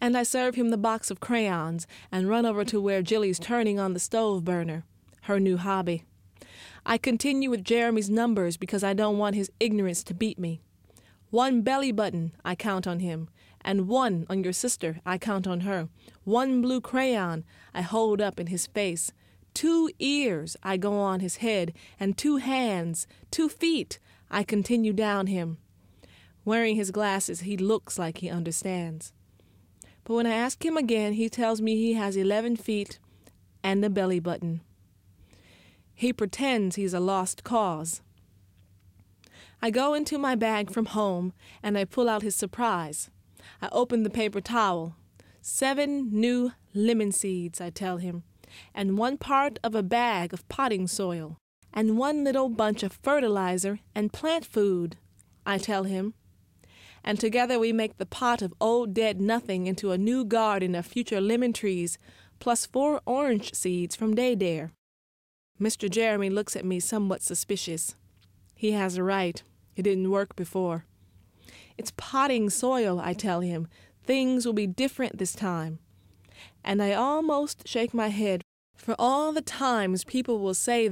And I serve him the box of crayons and run over to where Jilly's turning on the stove burner, her new hobby. I continue with Jeremy's numbers because I don't want his ignorance to beat me. 1 belly button, I count on him, and 1 on your sister, I count on her. 1 blue crayon, I hold up in his face. 2 ears, I go on his head, and 2 hands, 2 feet, I continue down him. Wearing his glasses, he looks like he understands. But when I ask him again, he tells me he has 11 feet and a belly button. He pretends he's a lost cause. I go into my bag from home, and I pull out his surprise. I open the paper towel. 7 new lemon seeds, I tell him, and 1 part of a bag of potting soil, and 1 little bunch of fertilizer and plant food, I tell him. And together we make the pot of old dead nothing into a new garden of future lemon trees, plus 4 orange seeds from Daydare. Mr. Jeremy looks at me somewhat suspicious. He has a right. It didn't work before. It's potting soil, I tell him. Things will be different this time. And I almost shake my head, for all the times people will say